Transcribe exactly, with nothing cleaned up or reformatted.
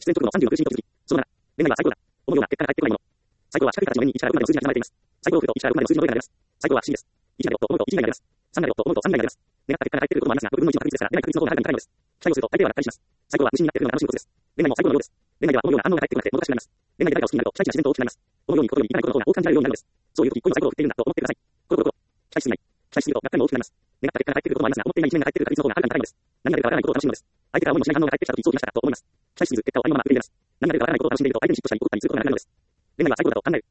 出演直後のさんじゅうろくシーンと続き、そのなな、恋愛は最高だ。思うような結果が返ってこないもの。最高は四角い形の円にいちからろくまでの数字が刻まれています。最高を振るといちからろくまでの数字のどれかになります。最高は C です。いちなるよと思うといち以外になります。さんなるよと思うとさん以外になります。願った結果が返ってくることもありますが、ごぶんのいちの確率ですから、出ない確率の方がはるかに高いのです。期待をすると相手はがっかりします。最高は無心になってくるのが楽しいことです。恋愛も最高のようです。恋愛では思うような反応が返ってこなくてもどかしくなります。恋愛で誰かを好きになると期待値が自然と大きくなります。思うようにいくことよりいかないことの方が多く感じられるようになるのです。そういう時、恋の最高を振っているんだと思ってください。コロコロコロ。期待しすぎない。期待しすぎるとがっかりも大きくなります。願った結果が返ってくることもありますが、思っていない一面が返ってくる確率の方がはるかに高いのです。何が出るかわからないことを楽しむのです。相手から思いもしない反応が返ってきた時、そうきましたかと思います。期待しすぎず、結果をありのまま受け入れます。何が出るかわからないことを楽しんでいると、相手に嫉妬したり怒ったりすることがなくなるのです。恋愛は最高だと考える。